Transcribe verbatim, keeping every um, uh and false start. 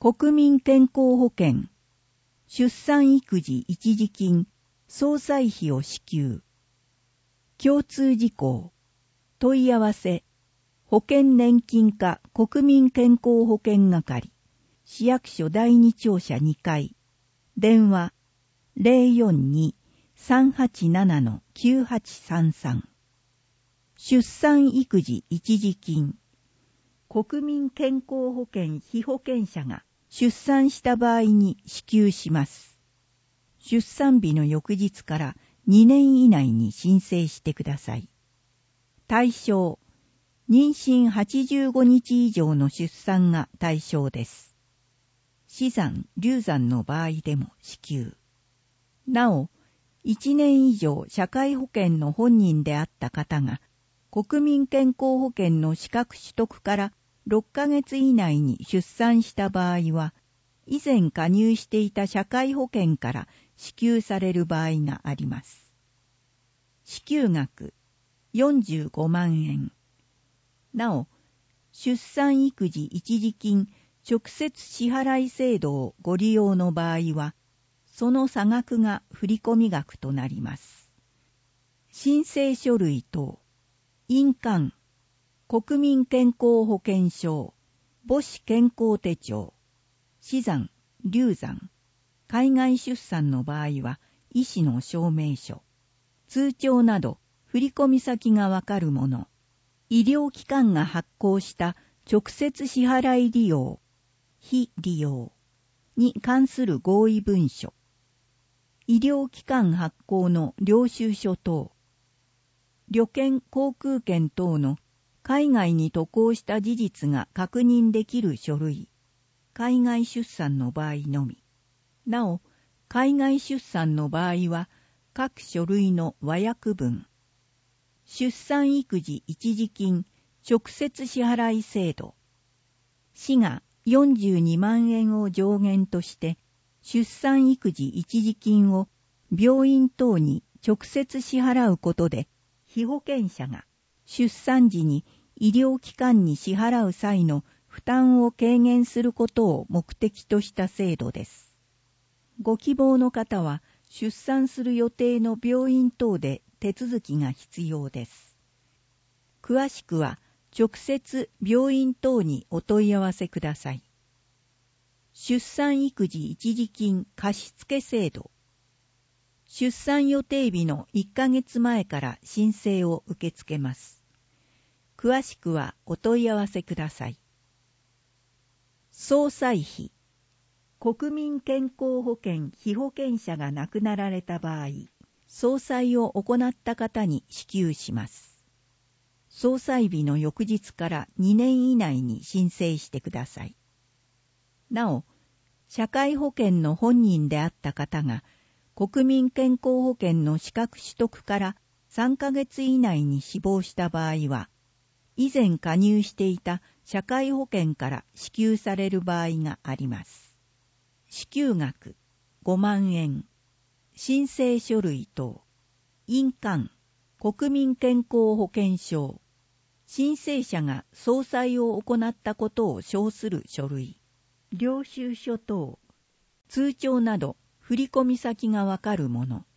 国民健康保険、出産育児一時金、総裁費を支給。共通事項、問い合わせ、保険年金課国民健康保険係、市役所第二庁舎にかい、電話 ゼロよんに さんはちなな きゅうはちさんさん。出産育児一時金、国民健康保険被保険者が出産した場合に支給します。出産日の翌日からにねん以内に申請してください。対象、妊娠はちじゅうごにち以上の出産が対象です。死産、流産の場合でも支給。なお、いちねん以上社会保険の本人であった方が、国民健康保険の資格取得からろっかげつ以内に出産した場合は、以前加入していた社会保険から支給される場合があります。支給額よんじゅうごまんえん。なお、出産育児一時金直接支払い制度をご利用の場合は、その差額が振込額となります。申請書類等、印鑑、国民健康保険証、母子健康手帳、死産、流産、海外出産の場合は医師の証明書、通帳など振込先がわかるもの、医療機関が発行した直接支払い利用、非利用に関する合意文書、医療機関発行の領収書等、旅券、航空券等の海外に渡航した事実が確認できる書類、海外出産の場合のみ。なお、海外出産の場合は、各書類の和訳文、出産育児一時金直接支払い制度、市がよんじゅうにまんえんを上限として、出産育児一時金を病院等に直接支払うことで、被保険者が出産時に医療機関に支払う際の負担を軽減することを目的とした制度です。ご希望の方は出産する予定の病院等で手続きが必要です。詳しくは直接病院等にお問い合わせください。出産育児一時金貸付制度。出産予定日のいっかげつまえから申請を受け付けます。詳しくはお問い合わせください。総裁費。国民健康保険被保険者が亡くなられた場合、総裁を行った方に支給します。総裁日の翌日からにねん以内に申請してください。なお、社会保険の本人であった方が、国民健康保険の資格取得からさんかげつ以内に死亡した場合は、以前加入していた社会保険から支給される場合があります。支給額ごまんえん、申請書類等、印鑑、国民健康保険証、申請者が総裁を行ったことを証する書類、領収書等、通帳など振込先がわかるもの、